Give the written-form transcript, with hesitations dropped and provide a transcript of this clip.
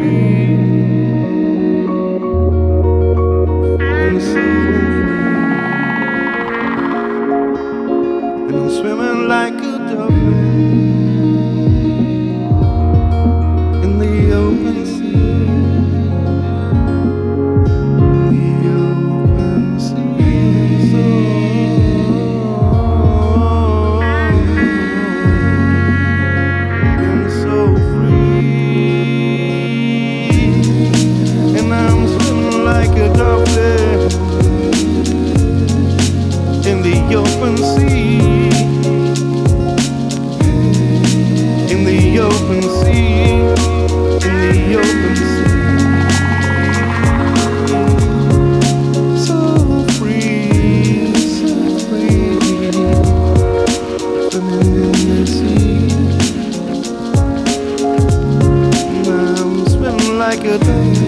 feeling so free, and I'm swimming like a dolphin in the open sea. The open sea, so feeling so free, and I'm swimming like a dolphin in the open sea. In the open sea, in the open sea, so free, swimming in the sea. And I'm swimming like a dolphin.